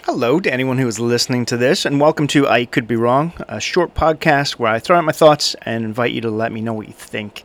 Hello to anyone who is listening to this, and welcome to I Could Be Wrong, a short podcast where I throw out my thoughts and invite you to let me know what you think.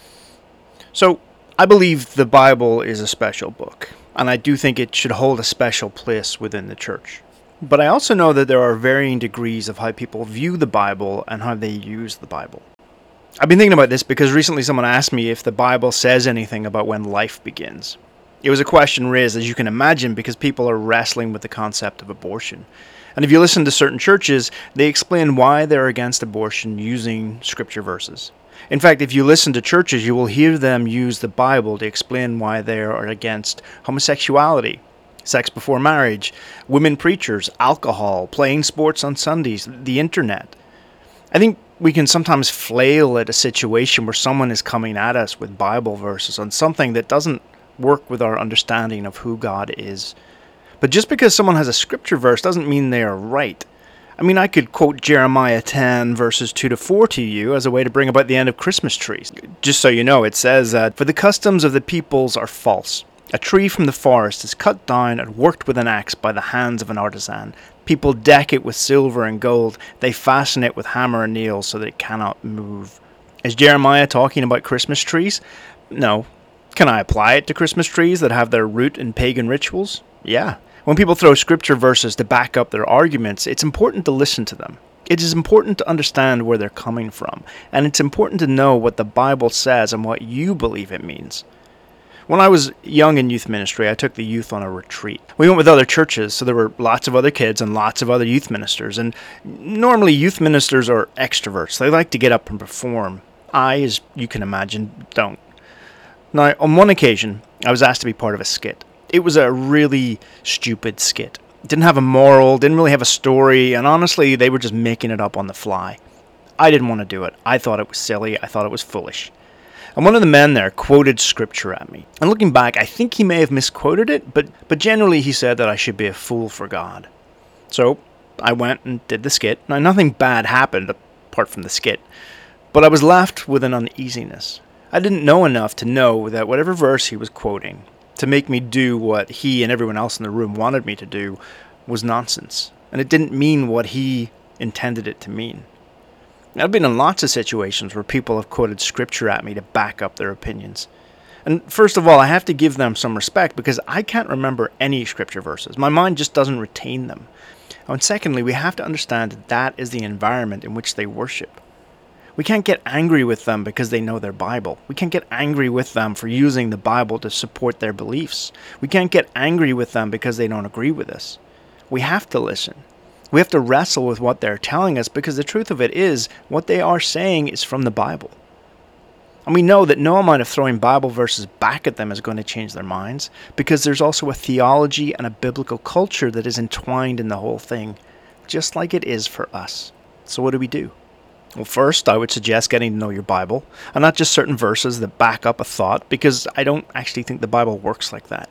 So, I believe the Bible is a special book, and I do think it should hold a special place within the church. But I also know that there are varying degrees of how people view the Bible and how they use the Bible. I've been thinking about this because recently someone asked me if the Bible says anything about when life begins. It was a question raised, as you can imagine, because people are wrestling with the concept of abortion. And if you listen to certain churches, they explain why they're against abortion using scripture verses. In fact, if you listen to churches, you will hear them use the Bible to explain why they are against homosexuality, sex before marriage, women preachers, alcohol, playing sports on Sundays, the internet. I think we can sometimes flail at a situation where someone is coming at us with Bible verses on something that doesn't work with our understanding of who God is. But just because someone has a scripture verse doesn't mean they are right. I mean, I could quote Jeremiah 10 verses 2 to 4 to you as a way to bring about the end of Christmas trees. Just so you know, it says that, "For the customs of the peoples are false. A tree from the forest is cut down and worked with an axe by the hands of an artisan. People deck it with silver and gold. They fasten it with hammer and nails so that it cannot move." Is Jeremiah talking about Christmas trees? No. Can I apply it to Christmas trees that have their root in pagan rituals? Yeah. When people throw scripture verses to back up their arguments, it's important to listen to them. It is important to understand where they're coming from, and it's important to know what the Bible says and what you believe it means. When I was young in youth ministry, I took the youth on a retreat. We went with other churches, so there were lots of other kids and lots of other youth ministers, and normally youth ministers are extroverts. They like to get up and perform. I, as you can imagine, don't. Now, on one occasion, I was asked to be part of a skit. It was a really stupid skit. It didn't have a moral, didn't really have a story, and honestly, they were just making it up on the fly. I didn't want to do it. I thought it was silly. I thought it was foolish. And one of the men there quoted scripture at me. And looking back, I think he may have misquoted it, but generally he said that I should be a fool for God. So I went and did the skit. Now, nothing bad happened apart from the skit, but I was left with an uneasiness. I didn't know enough to know that whatever verse he was quoting to make me do what he and everyone else in the room wanted me to do was nonsense. And it didn't mean what he intended it to mean. I've been in lots of situations where people have quoted scripture at me to back up their opinions. And first of all, I have to give them some respect because I can't remember any scripture verses. My mind just doesn't retain them. And secondly, we have to understand that that is the environment in which they worship. We can't get angry with them because they know their Bible. We can't get angry with them for using the Bible to support their beliefs. We can't get angry with them because they don't agree with us. We have to listen. We have to wrestle with what they're telling us because the truth of it is what they are saying is from the Bible. And we know that no amount of throwing Bible verses back at them is going to change their minds because there's also a theology and a biblical culture that is entwined in the whole thing, just like it is for us. So what do? Well, first, I would suggest getting to know your Bible, and not just certain verses that back up a thought, because I don't actually think the Bible works like that.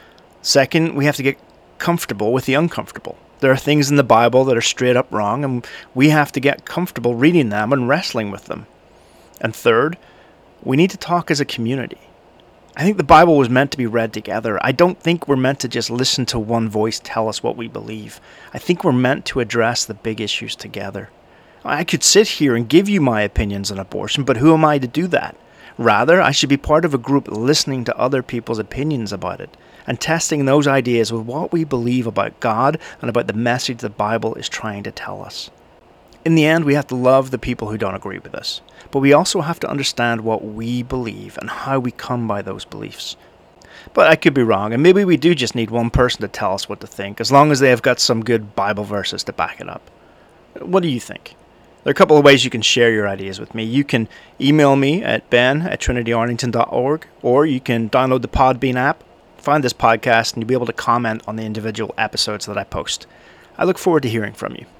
Second, we have to get comfortable with the uncomfortable. There are things in the Bible that are straight up wrong, and we have to get comfortable reading them and wrestling with them. And third, we need to talk as a community. I think the Bible was meant to be read together. I don't think we're meant to just listen to one voice tell us what we believe. I think we're meant to address the big issues together. I could sit here and give you my opinions on abortion, but who am I to do that? Rather, I should be part of a group listening to other people's opinions about it and testing those ideas with what we believe about God and about the message the Bible is trying to tell us. In the end, we have to love the people who don't agree with us, but we also have to understand what we believe and how we come by those beliefs. But I could be wrong, and maybe we do just need one person to tell us what to think, as long as they have got some good Bible verses to back it up. What do you think? There are a couple of ways you can share your ideas with me. You can email me at ben@trinityarlington.org, or you can download the Podbean app, find this podcast, and you'll be able to comment on the individual episodes that I post. I look forward to hearing from you.